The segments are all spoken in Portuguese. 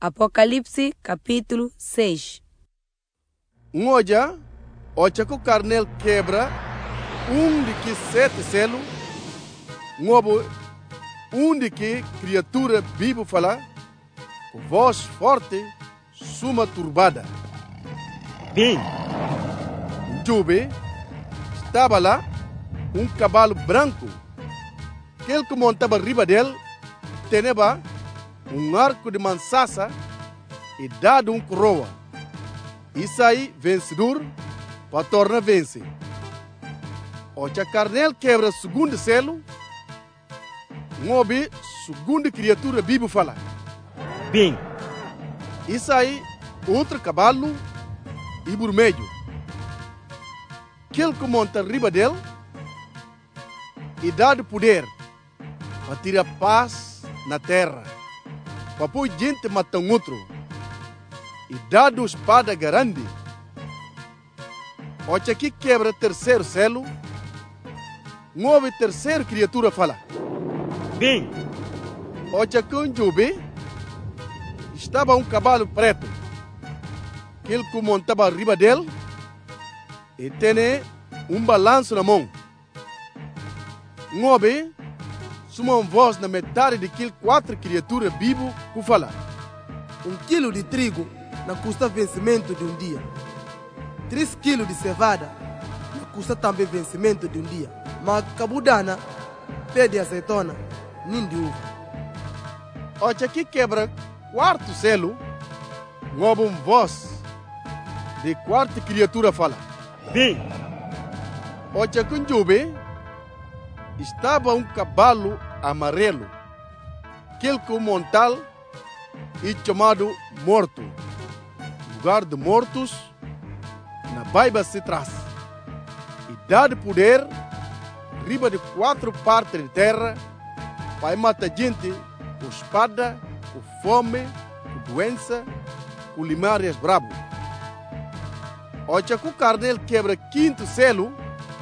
Apocalipse capítulo 6. Ngoja, ocha que o carnel quebra de que 7 selos, ngobo de que criatura viva fala, com voz forte, suma turbada. Bem, Jube, estava lá cavalo branco, aquele que montava riba dele, teneba arco de mansasa e dado coroa. Isso aí, vencedor, para tornar vencer. Ocha carnel quebra o segundo selo, ngobi segunda criatura viva fala. bem, Isso aí, outro cavalo e vermelho. Aquele que monta riba dele e dado poder para tirar paz na terra, para pôr gente matar outro e dado espada grande. Ocha que quebra terceiro selo, ngove terceira criatura fala. bem, Ocha que Jube estava cavalo preto, aquele que montava riba dele e tem balanço na mão. Ngobe, suma voz na metade daquele 4 criaturas vivas que fala. 1 quilo de trigo não custa vencimento de um dia. 3 quilos de cevada não custa também vencimento de um dia. Mas cabudana, pé de azeitona, nem de uva. Ocha que quebra quarto selo, ngobe voz de 4 criatura fala. bem, Ocha que Jube estava cavalo amarelo, aquele que montal e chamado morto. Lugar de mortos, na Bíblia se traz. E dado poder, riba de 4 partes de terra, para matar gente com espada, com fome, com doença, com limárias brabo. Ocha que o carnel quebra quinto selo,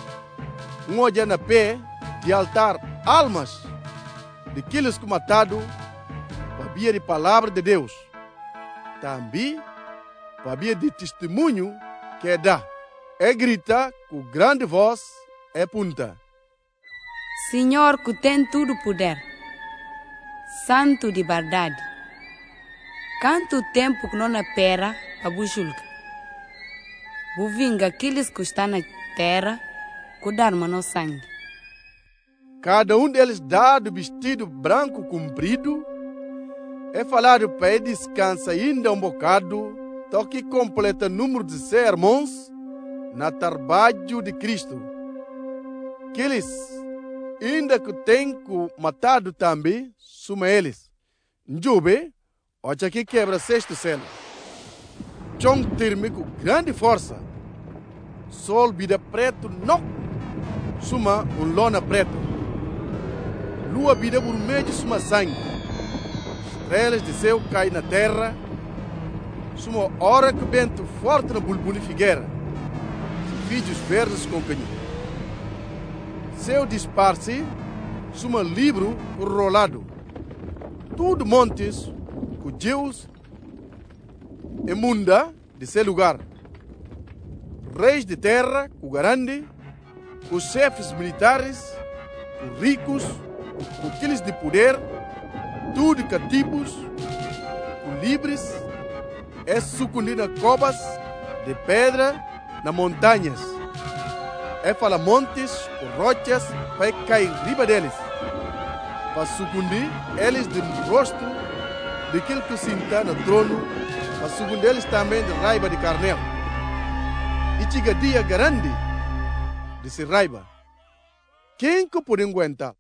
olha na pé de altar almas daqueles que matado para via de palavra de Deus. Também para via de testemunho que dá. É grita com grande voz e punta. Senhor que tem tudo poder, santo de verdade. Quanto tempo que não espera a buchulca? Vou vingar aqueles que estão na terra, cuidar no sangue. Cada deles dado vestido branco comprido, é falado para ele descansa ainda bocado, toque completa número de sermões na trabalho de Cristo. Aqueles ainda que tem matado também, suma eles. Njube, ocha que quebra sexto selo. Chão terme com grande força. Sol vida preto, não. Suma lona preto. Lua vida vermelho, suma sangue. Estrelas de céu caem na terra. Suma hora que vento forte na bulbuna figueira. Vídeos verdes com canhão. Céu disparce, suma livro rolado. Tudo montes, com Deus e munda de seu lugar. Reis de terra, com grande, com chefes militares, com ricos, com aqueles de poder, tudo cativos, com livres, é sucundindo covas de pedra nas montanhas. É fala montes com rochas para cair riba deles, para sucundir eles de rosto daquele que senta no trono, para sucundir eles também de raiva de carnel. E chega dia grande de se raiva. Quem que pode aguentar?